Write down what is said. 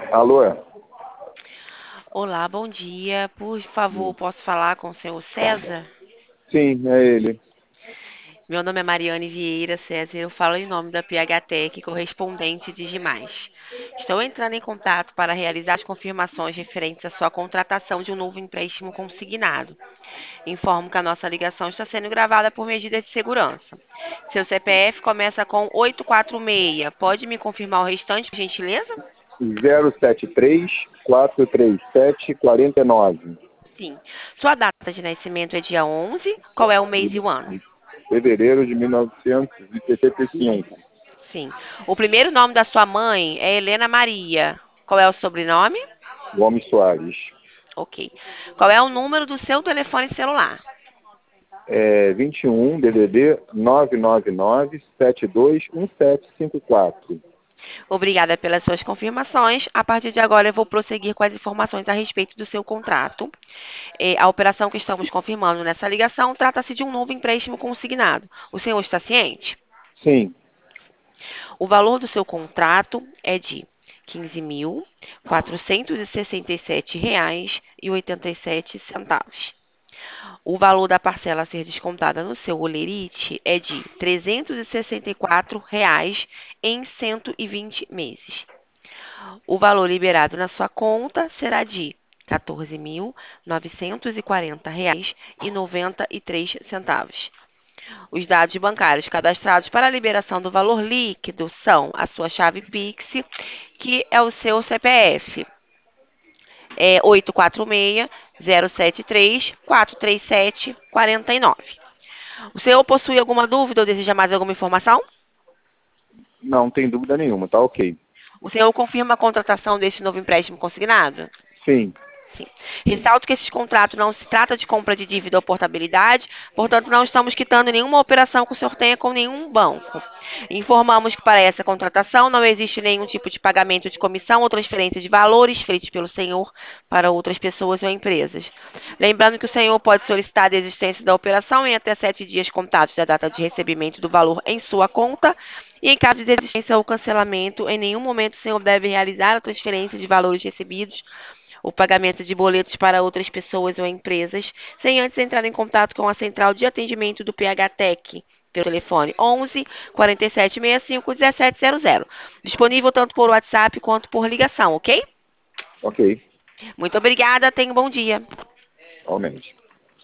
Alô? Olá, bom dia. Por favor, posso falar com o senhor César? Sim, é ele. Meu nome é Mariane Vieira César, eu falo em nome da PHTEC, correspondente de Gimais. Estou entrando em contato para realizar as confirmações referentes à sua contratação de um novo empréstimo consignado. Informo que a nossa ligação está sendo gravada por medidas de segurança. Seu CPF começa com 846. Pode me confirmar o restante, por gentileza? 073-437-49. Sim. Sua data de nascimento é dia 11. Qual é o mês e o ano? Fevereiro de 1975. Sim. O primeiro nome da sua mãe é Helena Maria. Qual é o sobrenome? Gomes Soares. Ok. Qual é o número do seu telefone celular? 21 DDD 999-721754. Obrigada pelas suas confirmações. A partir de agora, eu vou prosseguir com as informações a respeito do seu contrato. A operação que estamos confirmando nessa ligação trata-se de um novo empréstimo consignado. O senhor está ciente? Sim, O valor do seu contrato é de R$ 15.467,87. O valor da parcela a ser descontada no seu holerite é de R$ 364,00 em 120 meses. O valor liberado na sua conta será de R$ 14.940,93. Os dados bancários cadastrados para a liberação do valor líquido são a sua chave Pix, que é o seu CPF. É 846-073-437-49. O senhor possui alguma dúvida ou deseja mais alguma informação? não tem dúvida nenhuma, tá ok. O senhor confirma a contratação deste novo empréstimo consignado? Sim, Sim. Ressalto que esse contrato não se trata de compra de dívida ou portabilidade, portanto, não estamos quitando nenhuma operação que o senhor tenha com nenhum banco. Informamos que para essa contratação não existe nenhum tipo de pagamento de comissão ou transferência de valores feitos pelo senhor para outras pessoas ou empresas. Lembrando que o senhor pode solicitar a desistência da operação em até 7 dias contados da data de recebimento do valor em sua conta. E em caso de desistência ou cancelamento, em nenhum momento o senhor deve realizar a transferência de valores recebidos, o pagamento de boletos para outras pessoas ou empresas, sem antes entrar em contato com a central de atendimento do PHTEC, pelo telefone 11 47 65 1700. Disponível tanto por WhatsApp quanto por ligação, ok? ok. Muito obrigada, tenha um bom dia. Realmente.